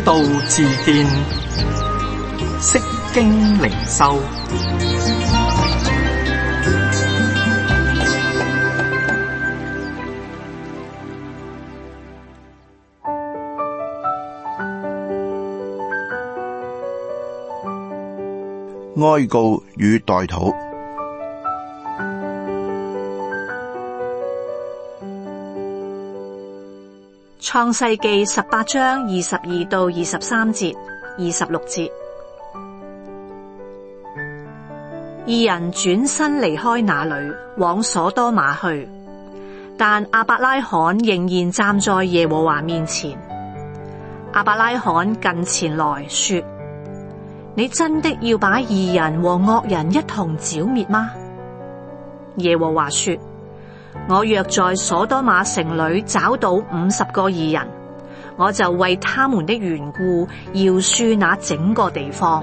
道自見，釋經靈修。 哀告與代禱。 創世記18章22到23節、26節。二人轉身離開那裏，往所多瑪去，但亞伯拉罕仍然站在耶和華面前。亞伯拉罕近前來說：你真的要把義人和惡人一同剿滅嗎？耶和華說：我若在所多瑪城裏找到50個義人，我就為他們的緣故饒恕那整個地方。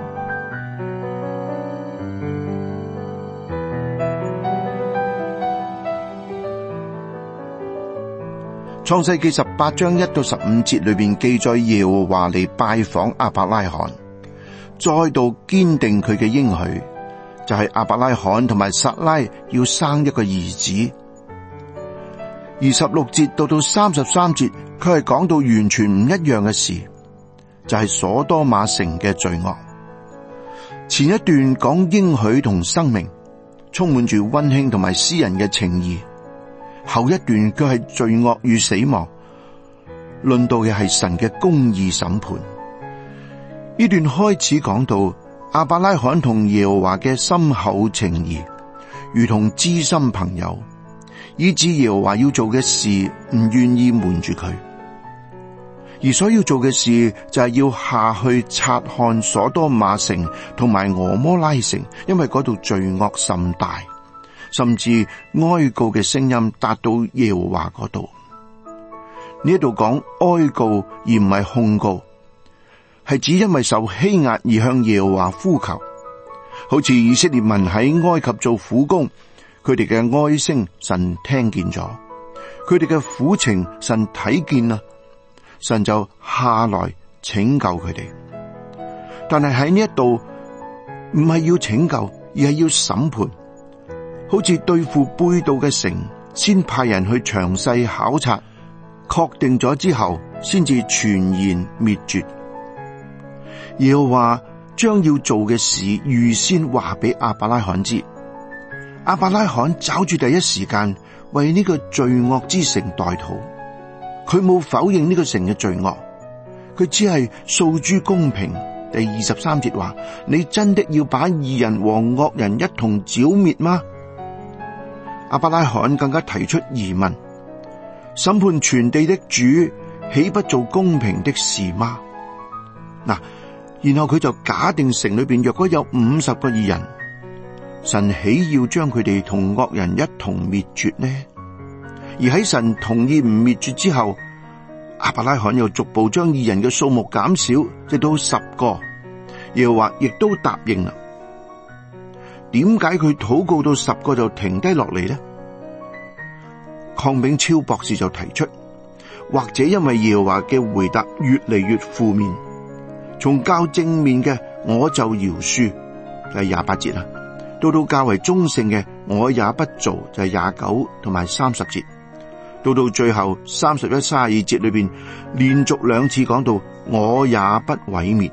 創世記18章1到15節裏邊記載耶和華嚟拜訪亞伯拉罕，再度堅定佢嘅應許，就係亞伯拉罕同埋撒拉要生一個兒子。26節到33節，佢係講到完全唔一樣嘅事，就係所多瑪城嘅罪惡。前一段講應許同生命，充滿住溫馨同埋私人嘅情誼；後一段卻係罪惡與死亡，論到嘅係神嘅公義審判。呢段開始講到亞伯拉罕同耶和華嘅深厚情誼，如同知心朋友，以致耶和華要做嘅事唔願意瞞住佢，而所要做嘅事就係要下去察看所多瑪城同埋俄摩拉城，因為嗰度罪惡甚大，甚至哀告嘅聲音達到耶和華嗰度。呢一度講哀告而唔係控告，係指因為受欺壓而向耶和華呼求，好似以色列民喺埃及做苦工，佢哋嘅哀聲神聽見咗，佢哋嘅苦情神睇見啦，神就下來拯救佢哋。但係喺呢一度唔係要拯救，而係要審判，好似對付背道嘅城，先派人去詳細考察，確定咗之後先至全然滅絕。耶和華將要做嘅事預先話俾亞伯拉罕知，亞伯拉罕找住第一時間為呢個罪惡之城代禱。佢冇否認呢個城嘅罪惡，佢只係訴諸公平。第23節話：你真的要把義人和惡人一同剿滅嗎？亞伯拉罕更加提出疑問：審判全地的主豈不做公平的事嗎？嗱，然後佢就假定城裏邊若果有50個義人，神豈要將佢哋同惡人一同滅絕呢？而喺神同意唔滅絕之後，亞伯拉罕又逐步將義人嘅數目減少，直到10個。耶和華亦都答應啦。點解佢禱告到10個就停低落嚟呢？鄺炳超博士就提出，或者因為耶和華嘅回答越嚟越負面，從較正面嘅我就饒恕，就係28節啦，到較為中性嘅我也不做，就係29同埋30節，到最後31、32節裏邊連續2次講到我也不毀滅。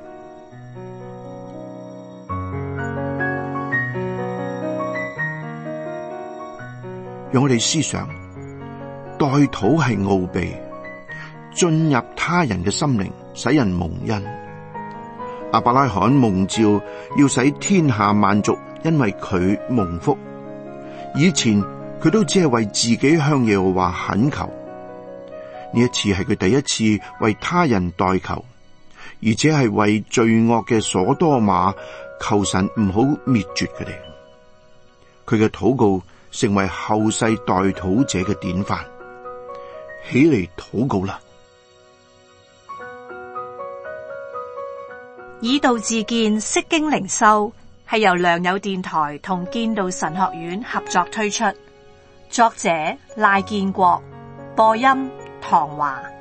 讓我哋思想，代禱係奧秘，進入他人嘅心靈，使人蒙恩。亞伯拉罕蒙召要使天下萬族因為佢蒙福，以前佢都只係為自己向耶和華懇求，呢一次係佢第一次為他人代求，而且係為罪惡嘅所多瑪求神唔好滅絕佢哋。佢嘅禱告成為後世代禱者嘅典範。起嚟禱告啦！ 以道自見，釋經靈修係由良友電台同建道神學院合作推出，作者賴建國，播音唐華。